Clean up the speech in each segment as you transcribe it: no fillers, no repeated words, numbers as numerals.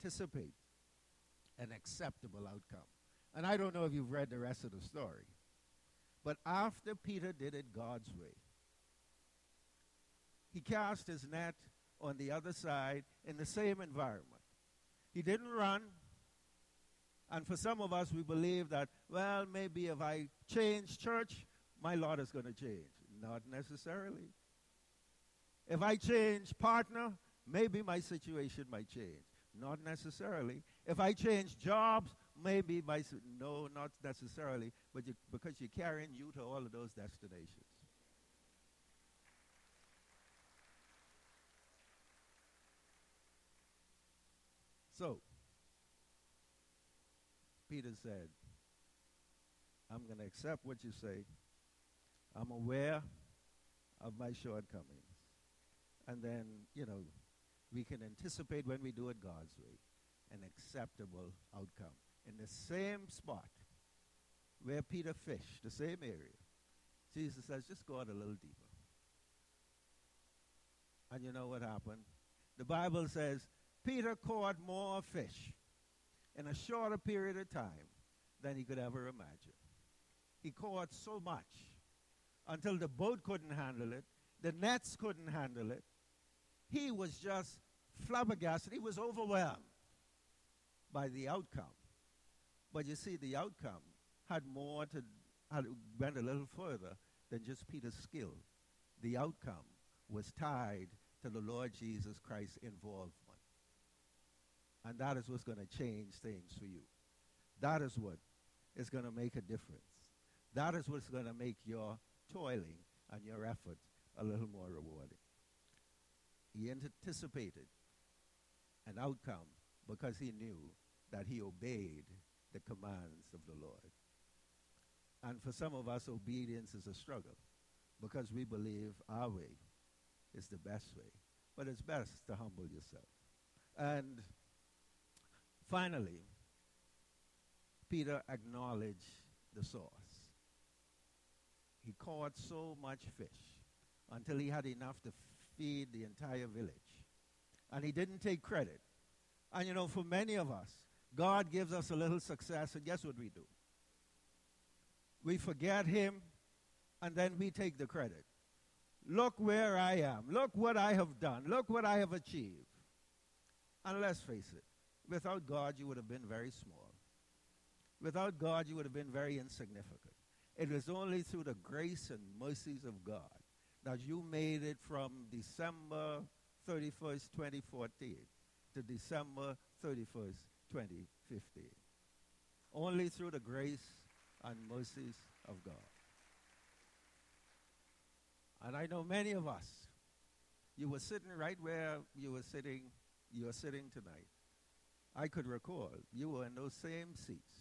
anticipate an acceptable outcome. And I don't know if you've read the rest of the story, but after Peter did it God's way, he cast his net on the other side in the same environment. He didn't run. And for some of us, we believe that, well, maybe if I change church, my lot is going to change. Not necessarily. If I change partner, maybe my situation might change. Not necessarily. If I change jobs, maybe no, not necessarily, but because you're carrying you to all of those destinations. So, Peter said, I'm going to accept what you say. I'm aware of my shortcomings. And then, we can anticipate when we do it God's way, an acceptable outcome. In the same spot where Peter fished, the same area, Jesus says, just go out a little deeper. And you know what happened? The Bible says Peter caught more fish in a shorter period of time than he could ever imagine. He caught so much until the boat couldn't handle it, the nets couldn't handle it. He was just flabbergasted. He was overwhelmed by the outcome. But you see, the outcome went a little further than just Peter's skill. The outcome was tied to the Lord Jesus Christ's involvement. And that is what's going to change things for you. That is what is going to make a difference. That is what's going to make your toiling and your effort a little more rewarding. He anticipated an outcome because he knew that he obeyed the commands of the Lord. And for some of us, obedience is a struggle because we believe our way is the best way. But it's best to humble yourself. And finally, Peter acknowledged the source. He caught so much fish until he had enough to feed the entire village. And he didn't take credit. And for many of us, God gives us a little success, and guess what we do? We forget him, and then we take the credit. Look where I am. Look what I have done. Look what I have achieved. And let's face it, without God, you would have been very small. Without God, you would have been very insignificant. It was only through the grace and mercies of God that you made it from December 31st, 2014 to December 31st, 2015. Only through the grace and mercies of God. And I know many of us, you were sitting right where you are sitting tonight. I could recall you were in those same seats.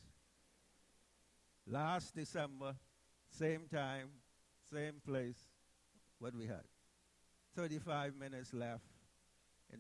Last December, same time, same place, what we had. 35 minutes left in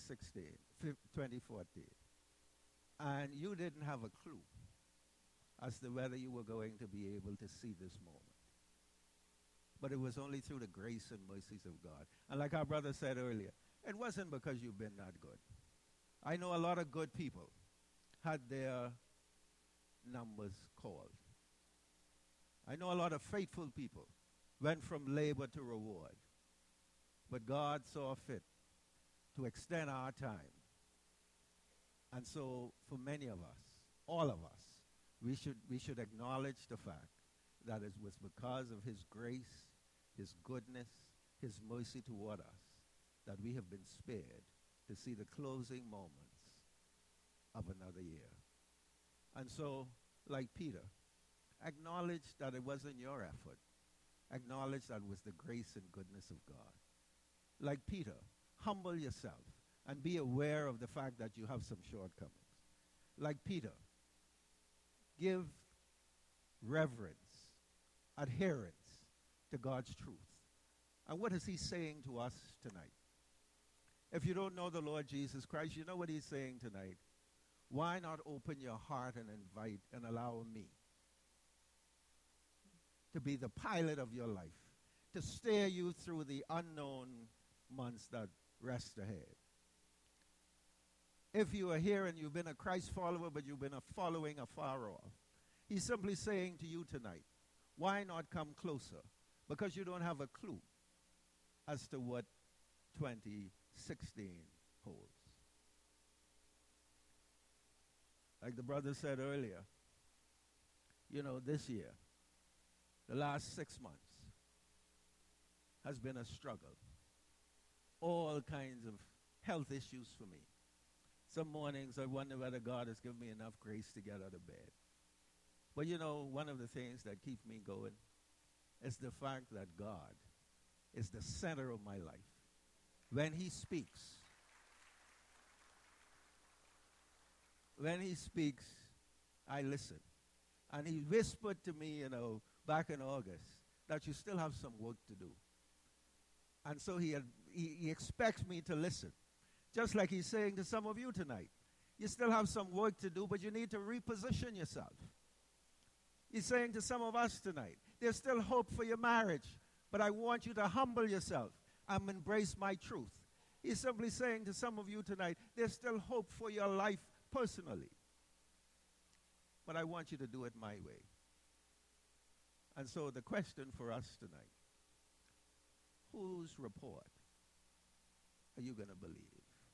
2014. And you didn't have a clue as to whether you were going to be able to see this moment. But it was only through the grace and mercies of God. And like our brother said earlier, it wasn't because you've been that good. I know a lot of good people had their numbers called. I know a lot of faithful people went from labor to reward. But God saw fit to extend our time. And so for many of us, all of us, we should acknowledge the fact that it was because of his grace, his goodness, his mercy toward us that we have been spared to see the closing moments of another year. And so, like Peter, acknowledge that it wasn't your effort. Acknowledge that it was the grace and goodness of God. Like Peter, humble yourself and be aware of the fact that you have some shortcomings. Like Peter, give reverence, adherence to God's truth. And what is he saying to us tonight? If you don't know the Lord Jesus Christ, you know what he's saying tonight. Why not open your heart and invite and allow me to be the pilot of your life, to steer you through the unknown months that rest ahead? If you are here and you've been a Christ follower, but you've been a following afar off, he's simply saying to you tonight, why not come closer? Because you don't have a clue as to what 2016 holds. Like the brother said earlier, this year, the last 6 months, has been a struggle. All kinds of health issues for me. Some mornings I wonder whether God has given me enough grace to get out of bed. But one of the things that keeps me going is the fact that God is the center of my life. When he speaks, I listen. And he whispered to me, back in August, that you still have some work to do. And so he expects me to listen. Just like he's saying to some of you tonight. You still have some work to do, but you need to reposition yourself. He's saying to some of us tonight, there's still hope for your marriage, but I want you to humble yourself and embrace my truth. He's simply saying to some of you tonight, there's still hope for your life personally, but I want you to do it my way. And so the question for us tonight, whose report are you going to believe?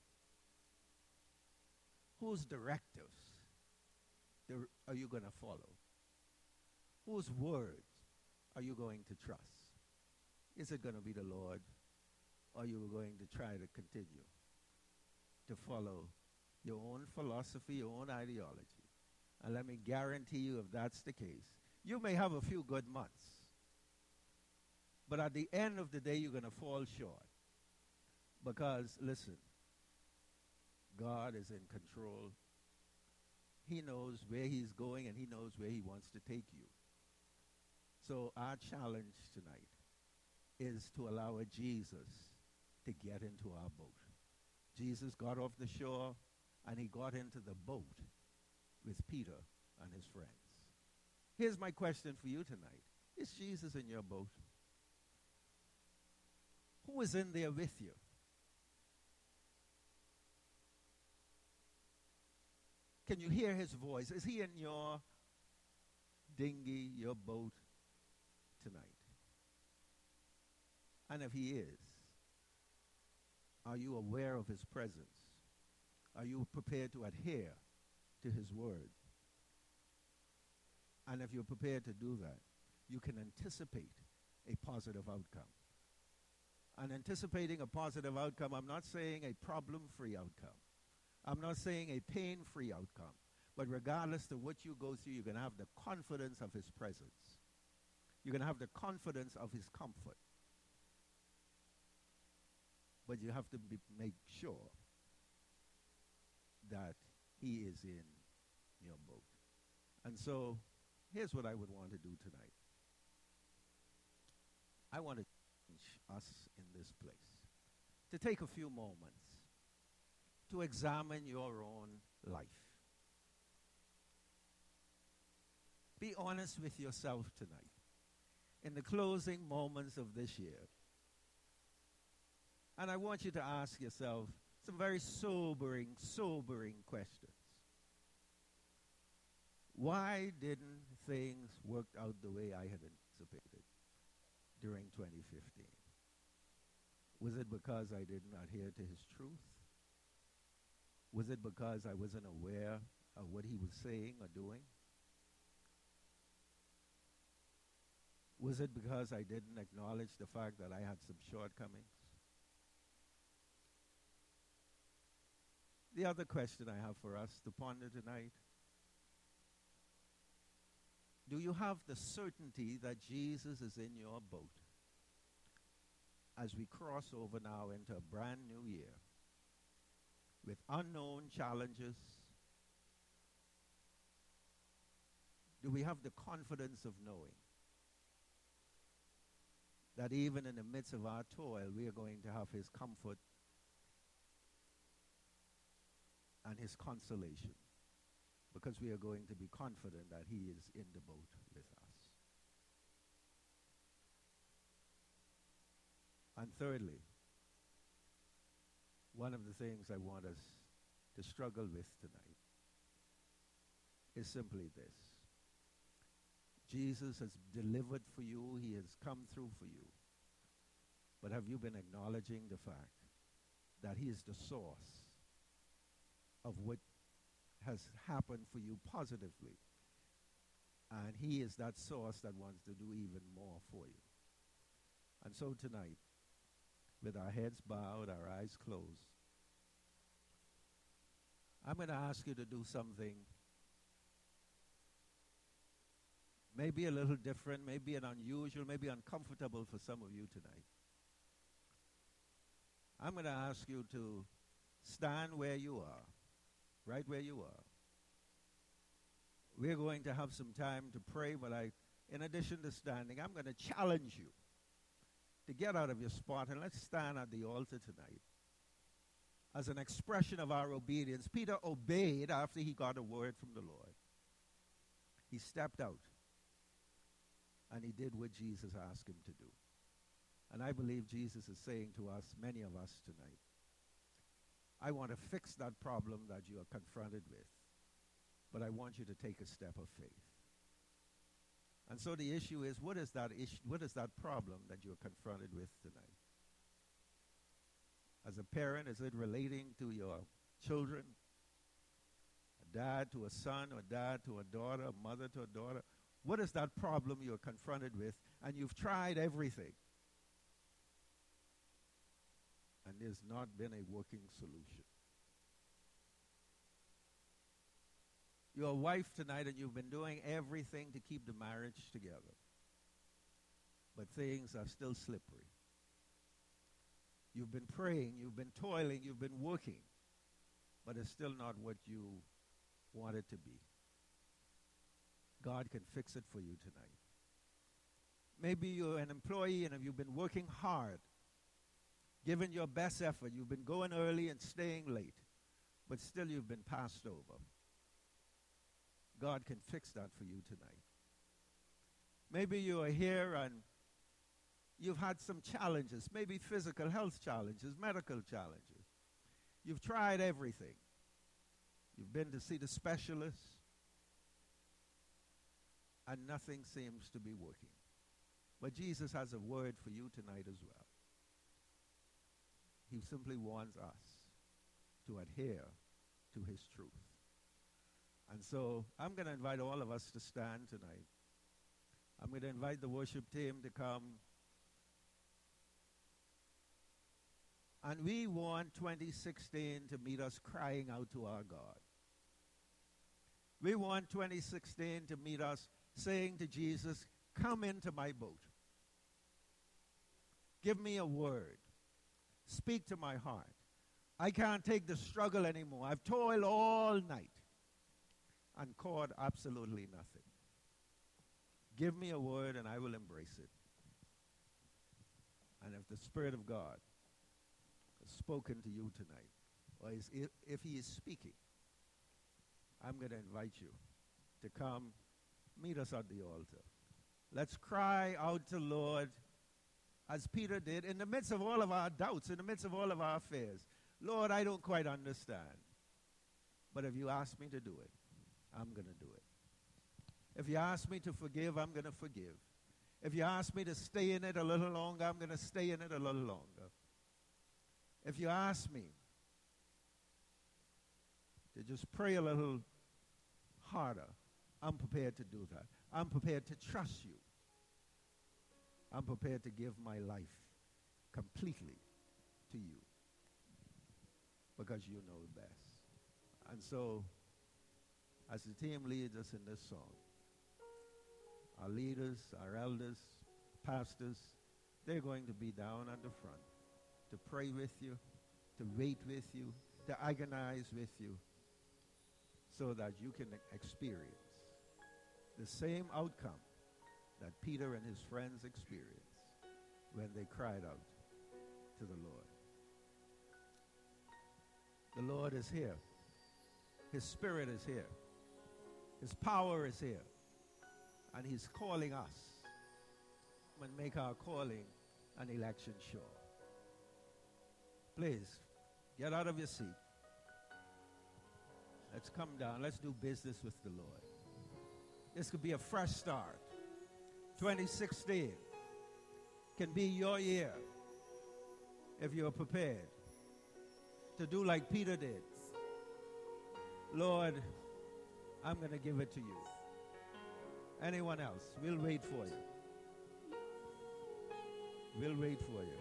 Whose directives are you going to follow? Whose words are you going to trust? Is it going to be the Lord, or are you going to try to continue to follow your own philosophy, your own ideology? And let me guarantee you, if that's the case, you may have a few good months, but at the end of the day, you're going to fall short. Because, listen, God is in control. He knows where he's going, and he knows where he wants to take you. So our challenge tonight is to allow Jesus to get into our boat. Jesus got off the shore, and he got into the boat with Peter and his friends. Here's my question for you tonight. Is Jesus in your boat? Who is in there with you? Can you hear his voice? Is he in your dinghy, your boat tonight? And if he is, are you aware of his presence? Are you prepared to adhere to his word? And if you're prepared to do that, you can anticipate a positive outcome. And anticipating a positive outcome, I'm not saying a problem-free outcome. I'm not saying a pain-free outcome. But regardless of what you go through, you're going to have the confidence of his presence. You're going to have the confidence of his comfort. But you have to make sure that he is in your boat. And so, here's what I would want to do tonight. I want to challenge us in this place to take a few moments to examine your own life. Be honest with yourself tonight in the closing moments of this year. And I want you to ask yourself some very sobering questions. Why didn't things work out the way I had anticipated during 2015? Was it because I did not adhere to his truth? Was it because I wasn't aware of what he was saying or doing? Was it because I didn't acknowledge the fact that I had some shortcomings? The other question I have for us to ponder tonight: do you have the certainty that Jesus is in your boat as we cross over now into a brand new year with unknown challenges? Do we have the confidence of knowing that even in the midst of our toil, we are going to have his comfort and his consolation, because we are going to be confident that he is in the boat with us? And thirdly, one of the things I want us to struggle with tonight is simply this. Jesus has delivered for you. He has come through for you. But have you been acknowledging the fact that he is the source of what has happened for you positively? And he is that source that wants to do even more for you. And so tonight, with our heads bowed, our eyes closed, I'm going to ask you to do something maybe a little different, maybe an unusual, maybe uncomfortable for some of you tonight. I'm going to ask you to stand where you are, right where you are. We're going to have some time to pray, but in addition to standing, I'm going to challenge you to get out of your spot and let's stand at the altar tonight as an expression of our obedience. Peter obeyed after he got a word from the Lord. He stepped out and he did what Jesus asked him to do. And I believe Jesus is saying to us, many of us tonight, I want to fix that problem that you are confronted with, but I want you to take a step of faith. And so the issue is, what is that issue? What is that problem that you're confronted with tonight? As a parent, is it relating to your children? A dad to a son, or dad to a daughter, a mother to a daughter? What is that problem you're confronted with? And you've tried everything. And there's not been a working solution. You're a wife tonight and you've been doing everything to keep the marriage together. But things are still slippery. You've been praying, you've been toiling, you've been working, but it's still not what you want it to be. God can fix it for you tonight. Maybe you're an employee and you've been working hard, giving your best effort. You've been going early and staying late, but still you've been passed over. God can fix that for you tonight. Maybe you are here and you've had some challenges, maybe physical health challenges, medical challenges. You've tried everything. You've been to see the specialists, and nothing seems to be working. But Jesus has a word for you tonight as well. He simply wants us to adhere to his truth. And so I'm going to invite all of us to stand tonight. I'm going to invite the worship team to come. And we want 2016 to meet us crying out to our God. We want 2016 to meet us saying to Jesus, come into my boat. Give me a word. Speak to my heart. I can't take the struggle anymore. I've toiled all night and caught absolutely nothing. Give me a word and I will embrace it. And if the Spirit of God has spoken to you tonight, or if he is speaking, I'm going to invite you to come meet us at the altar. Let's cry out to Lord as Peter did in the midst of all of our doubts, in the midst of all of our fears. Lord, I don't quite understand. But if you ask me to do it, I'm going to do it. If you ask me to forgive, I'm going to forgive. If you ask me to stay in it a little longer, I'm going to stay in it a little longer. If you ask me to just pray a little harder, I'm prepared to do that. I'm prepared to trust you. I'm prepared to give my life completely to you because you know best. And so, as the team leads us in this song, our leaders, our elders, pastors, they're going to be down at the front to pray with you, to wait with you, to agonize with you, so that you can experience the same outcome that Peter and his friends experienced when they cried out to the Lord. The Lord is here. His Spirit is here. His power is here. And he's calling us and make our calling an election sure. Please, get out of your seat. Let's come down. Let's do business with the Lord. This could be a fresh start. 2016 can be your year if you're prepared to do like Peter did. Lord, I'm going to give it to you. Anyone else? We'll wait for you. We'll wait for you.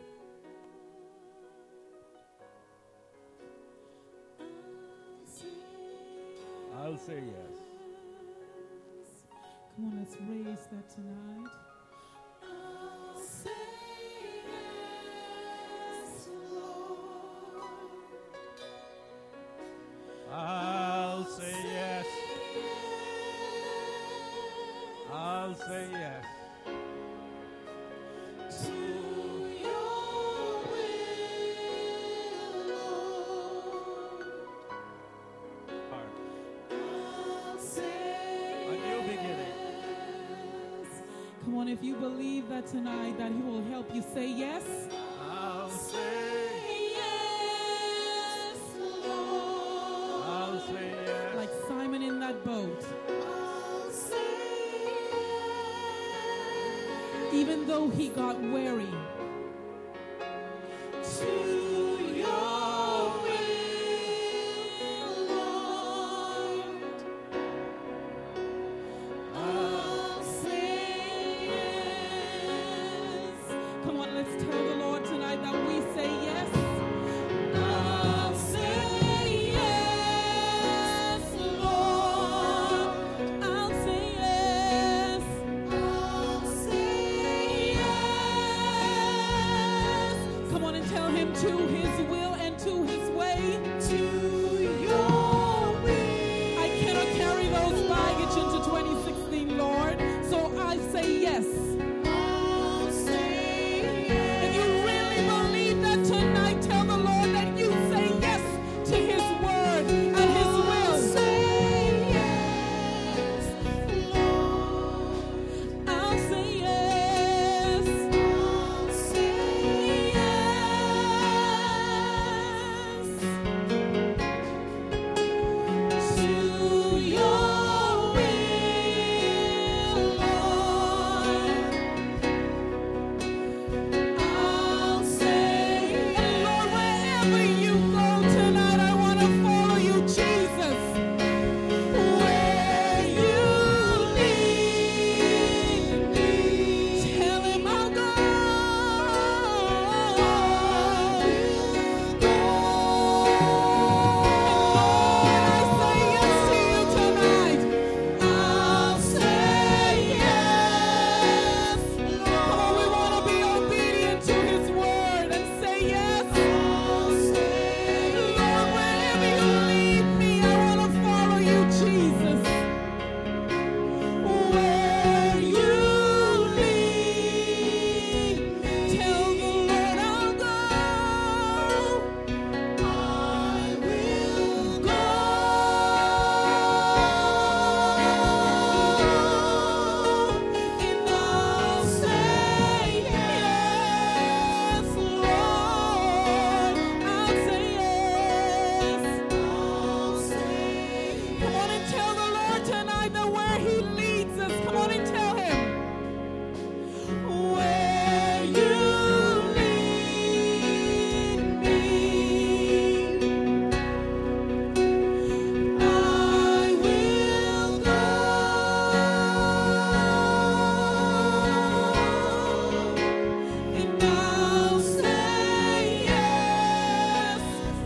I'll say yes. Come on, let's raise that tonight. I'll say yes, Lord. I'll say yes. I'll say yes. To your will, Lord. I'll say A new beginning. Come on, if you believe that tonight, that he will help you say yes. I'll say, yes, Lord. I'll say yes. Like Simon in that boat. I'll say Even though he got weary. to your will, Lord. I'll say yes. Come on, let's tell the Lord tonight that we say yes. I'll say yes, Lord. I'll say yes. I'll say yes Come on and tell him to his will and to his way. to your will. I cannot carry those baggage into 2016, Lord. So I say yes. I'll say If you yes. really believe that tonight, tell the Lord that you say yes to his word and his I'll will. say yes, Lord. I'll say yes. I'll say yes to your will, Lord. I'll say And Lord, yes. wherever you go tonight, I want to follow you, Jesus. Where you lead me, Tell him I'll go. I'll say yes, Come on, we want to be obedient to his word and say yes. I'll say Lord, wherever you lead me, I want to follow you, Jesus. where you lead me. Tell the Lord I'll go. I will go, and I'll say yes, Lord. I'll say yes. I'll say Come on and tell the Lord tonight that where he leads us, come on and tell him. where you lead me. I will go, and I'll say yes,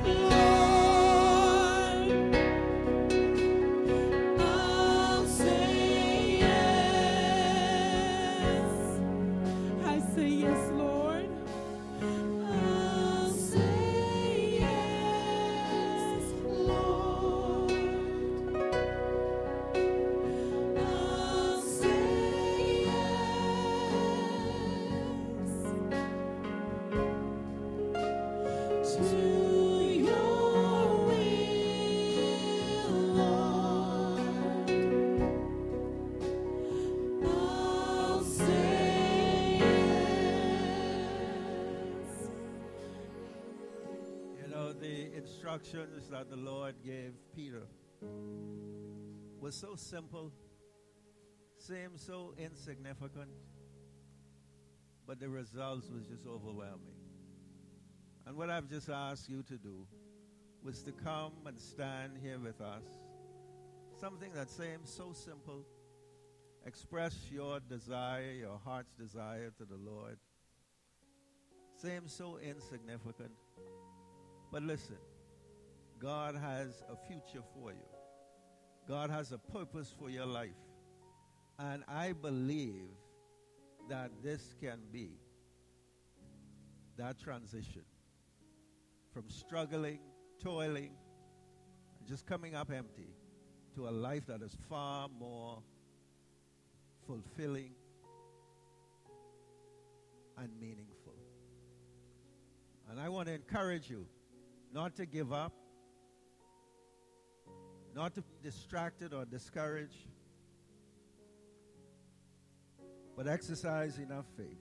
Lord. I'll say yes. I say yes, Lord. I'll say yes, Lord. I'll say yes to your will, Lord. I'll say yes. You know, the instructions that the Lord gave Peter was so simple, seemed so insignificant, but the results was just overwhelming. And what I've just asked you to do was to come and stand here with us. Something that seems so simple. Express your desire, your heart's desire to the Lord. Seems so insignificant. But listen, God has a future for you. God has a purpose for your life. And I believe that this can be that transition from struggling, toiling, and just coming up empty to a life that is far more fulfilling and meaningful. And I want to encourage you not to give up, not to be distracted or discouraged, but exercise enough faith.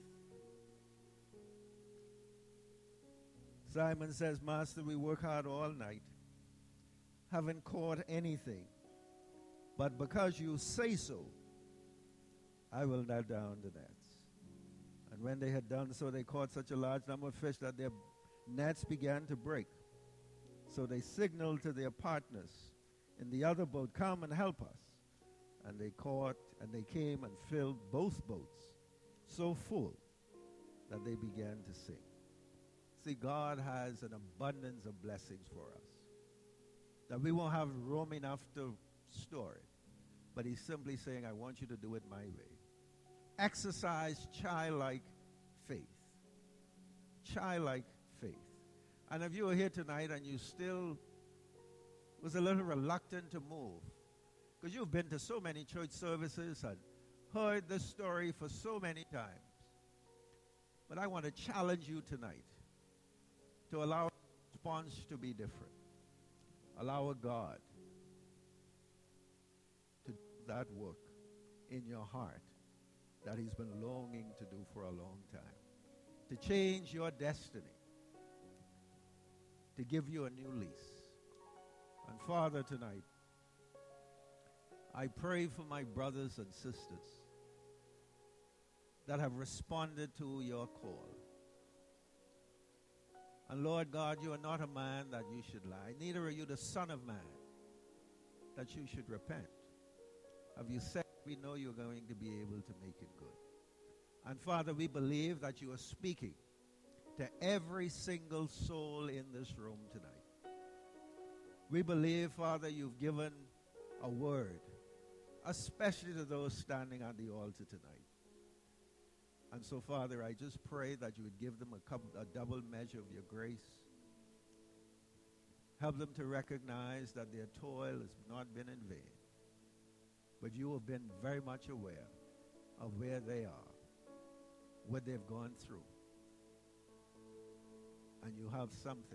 Simon says, Master, we work hard all night, haven't caught anything, but because you say so, I will let down the nets. And when they had done so, they caught such a large number of fish that their nets began to break. So they signaled to their partners in the other boat, come and help us. And they caught, and they came and filled both boats so full that they began to sink. See, God has an abundance of blessings for us that we won't have room enough to store it. But he's simply saying, I want you to do it my way. Exercise childlike faith. Childlike faith. And if you are here tonight and you still was a little reluctant to move, because you've been to so many church services and heard this story for so many times, but I want to challenge you tonight to allow a response to be different. Allow a God to do that work in your heart that he's been longing to do for a long time. To change your destiny. To give you a new lease. And Father, tonight, I pray for my brothers and sisters that have responded to your call. And Lord God, you are not a man that you should lie. Neither are you the Son of Man that you should repent. Have you said, we know you're going to be able to make it good. And Father, we believe that you are speaking to every single soul in this room tonight. We believe, Father, you've given a word, especially to those standing on the altar tonight. And so, Father, I just pray that you would give them a double measure of your grace. Help them to recognize that their toil has not been in vain. But you have been very much aware of where they are, what they've gone through. And you have something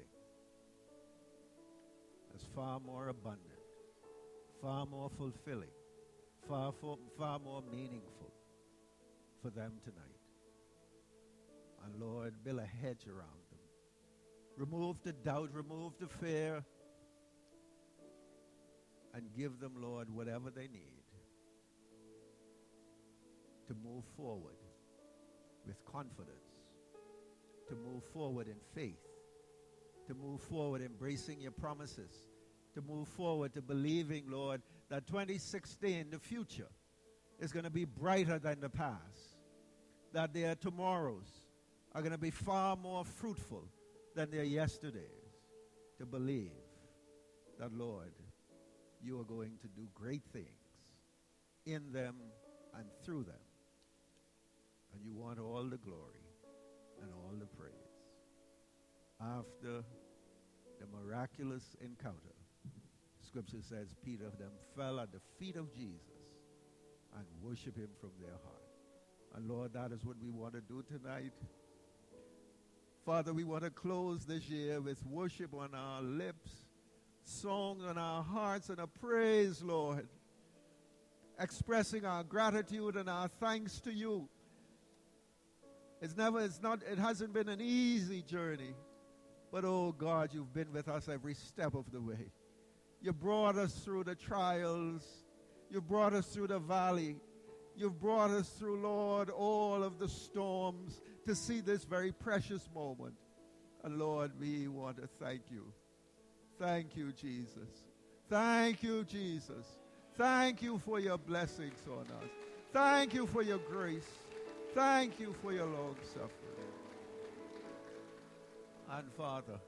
that's far more abundant, far more fulfilling, far more meaningful for them tonight. And Lord, build a hedge around them. Remove the doubt, remove the fear, and give them, Lord, whatever they need to move forward with confidence, to move forward in faith, to move forward embracing your promises, to move forward to believing, Lord, that 2016, the future, is going to be brighter than the past, that their tomorrows are going to be far more fruitful than their yesterdays, to believe that, Lord, you are going to do great things in them and through them. And you want all the glory and all the praise. After the miraculous encounter, Scripture says Peter them fell at the feet of Jesus and worshiped him from their heart. And Lord, that is what we want to do tonight. Father, we want to close this year with worship on our lips, songs on our hearts, and a praise, Lord, expressing our gratitude and our thanks to you. It hasn't been an easy journey, but oh God, you've been with us every step of the way. You brought us through the trials. You brought us through the valley. You've brought us through, Lord, all of the storms to see this very precious moment. And Lord, we want to thank you. Thank you, Jesus. Thank you, Jesus. Thank you for your blessings on us. Thank you for your grace. Thank you for your long suffering. And Father,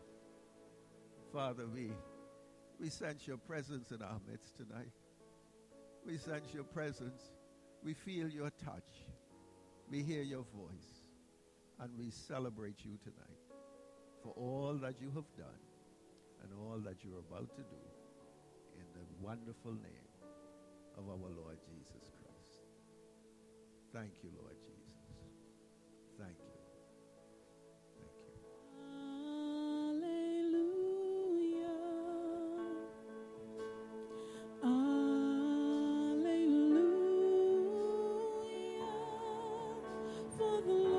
we sense your presence in our midst tonight. We sense your presence. We feel your touch. We hear your voice. And we celebrate you tonight for all that you have done and all that you're about to do in the wonderful name of our Lord Jesus Christ. Thank you, Lord Jesus. Thank you. Thank you. Hallelujah. Hallelujah. For the Lord